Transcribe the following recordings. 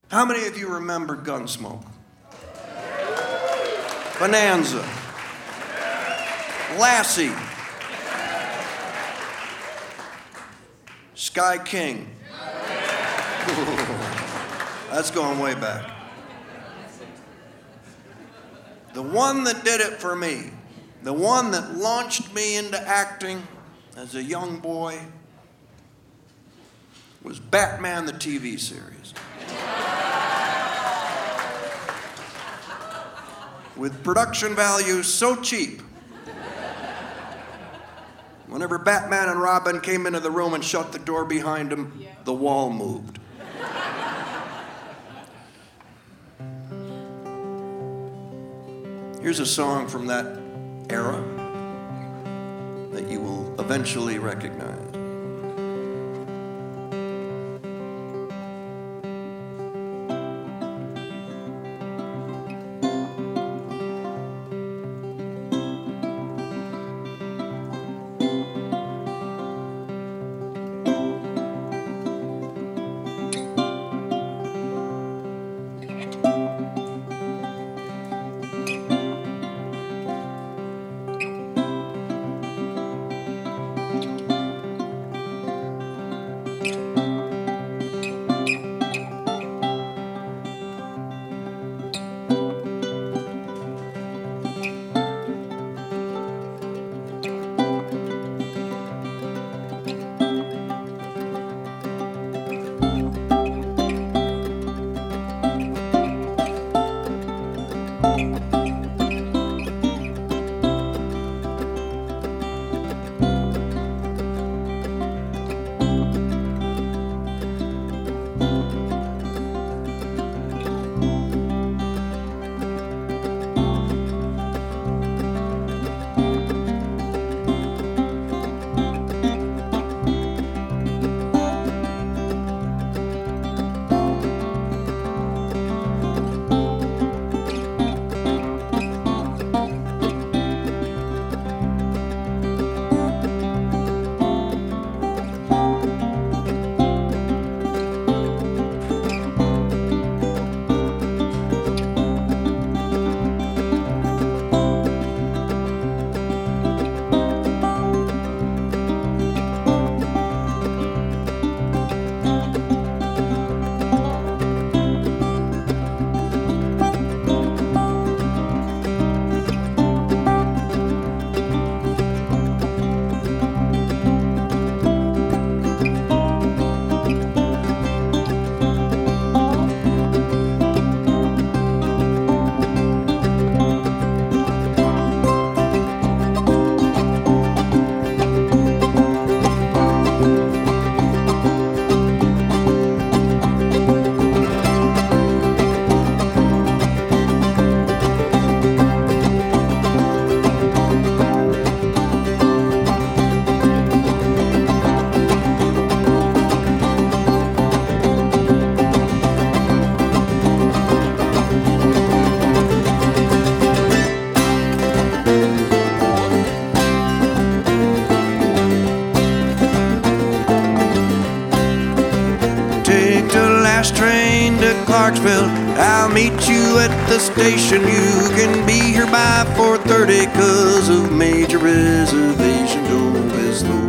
How many of you remember Gunsmoke? Bonanza. Lassie. Sky King. That's going way back. The one that did it for me, the one that launched me into acting as a young boy, was Batman the TV series. With production values so cheap, whenever Batman and Robin came into the room and shut the door behind them, the wall moved. Here's a song from that era that you will eventually recognize. Clarksville, I'll meet you at the station. You can be here by 4:30 'cause of major reservation. Dough is low.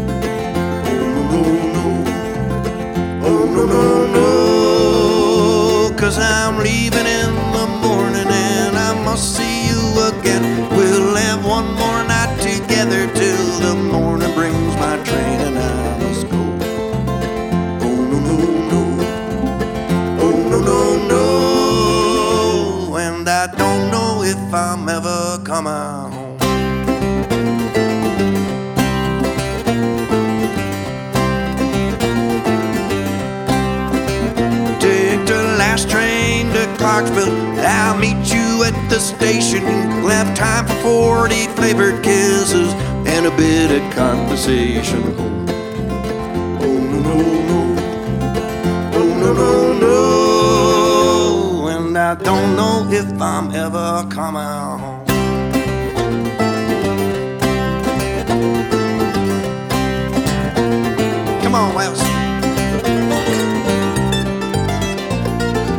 Oh no, no, no, 'cause I'm leaving in the morning and I must see you again. We'll have one more night together till the morning brings my train and I must go. Oh no, no, no. No, no, and I don't know if I'm ever coming home. Take the last train to Clarksville, I'll meet you at the station. We'll have time for 40 flavored kisses and a bit of conversation. Oh no, no, no. Oh no, no, no. I don't know if I'm ever coming home. Come on, Wells.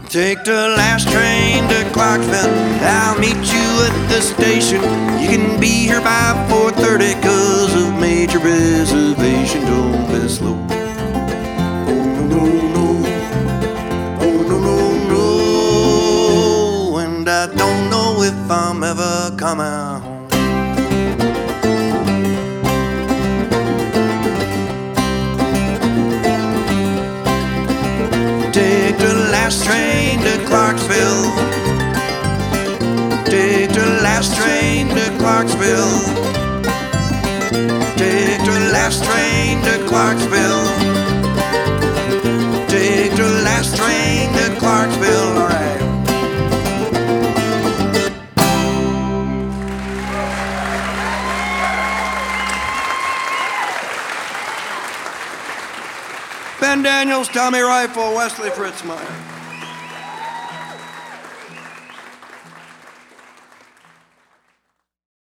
Take the last train to Clarksville. I'll meet you at the station. You can be here by 4:30 'cause of major reservation. Don't be slow. Oh no, no, no. Oh no, no, no. And I don't know if I'm ever coming home. Take the last train to Clarksville. Take the last train to Clarksville. Take the last train to Clarksville. Take the last train to Clarksville. All right. Ben Daniels, Tommy Rifle, Wesley Fritzmeyer.